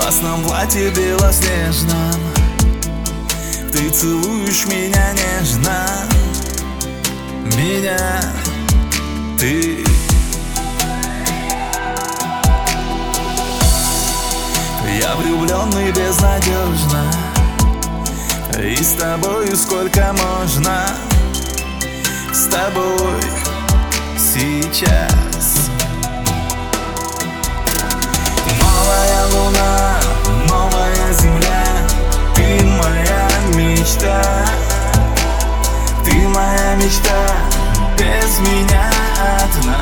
атласном платье белоснежном ты целуешь меня нежно. Меня ты. Я влюбленный безнадежно, и с тобою сколько можно. С тобой сейчас. Новая луна, новая земля, ты моя мечта. Ты моя мечта, без меня одна.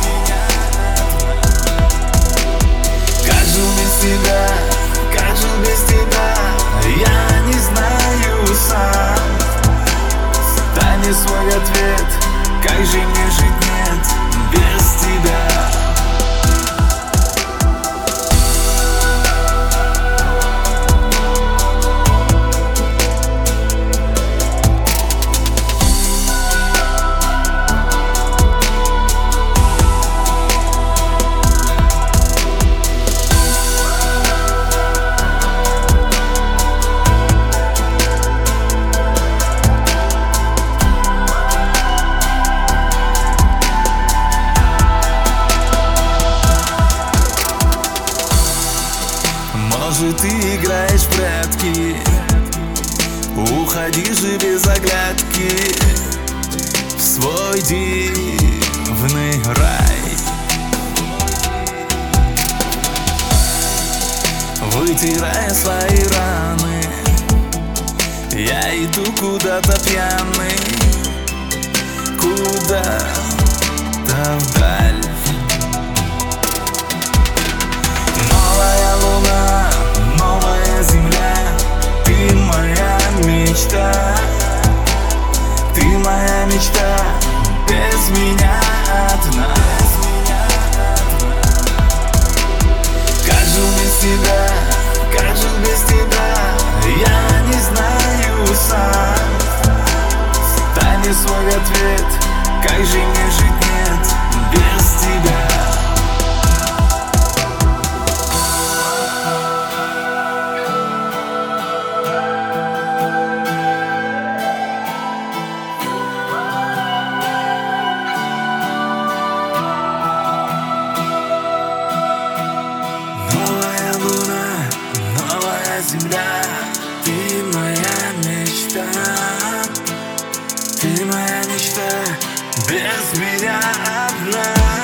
Как жил без тебя, как жил без тебя, я не знаю сам. Дай мне свой ответ, как же мне жить нет без тебя. Может, ты играешь в прятки, уходи же без оглядки в свой дивный рай. Вытирая свои раны, я иду куда-то пьяный, куда-то вдаль. Новая луна, новая земля, ты моя мечта. Ты моя мечта, без меня одна. Как жил без тебя, как жил без тебя, я не знаю сам. Дай мне свой ответ, как же мне жить нет без тебя. Земля, ты моя мечта. Ты моя мечта, без меня одна.